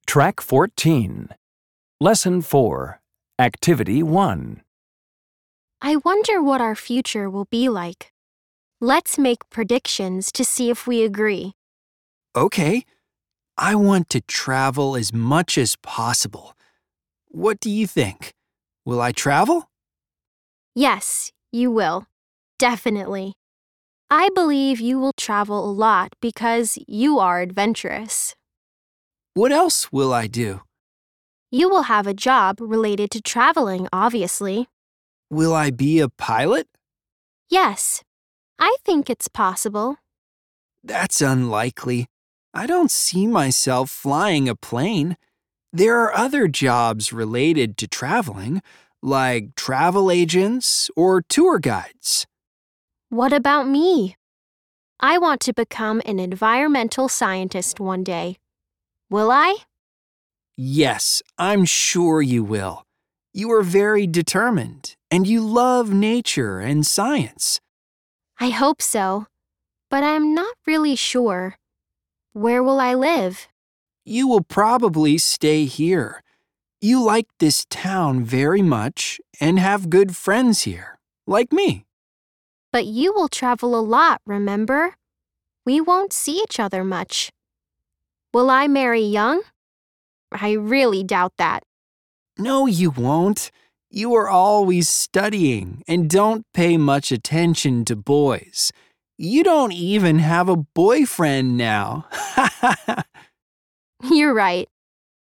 Track 14. Lesson 4. Activity 1. I wonder what our future will be like. Let's make predictions to see if we agree. Okay. I want to travel as much as possible. What do you think? Will I travel? Yes, you will. Definitely. I believe you will travel a lot because you are adventurous. What else will I do? You will have a job related to traveling, obviously. Will I be a pilot? Yes, I think it's possible. That's unlikely. I don't see myself flying a plane. There are other jobs related to traveling, like travel agents or tour guides. What about me? I want to become an environmental scientist one day. Will I? Yes, I'm sure you will. You are very determined, and you love nature and science. I hope so, but I'm not really sure. Where will I live? You will probably stay here. You like this town very much and have good friends here, like me. But you will travel a lot, remember? We won't see each other much. Will I marry young? I really doubt that. No, you won't. You are always studying and don't pay much attention to boys. You don't even have a boyfriend now. You're right.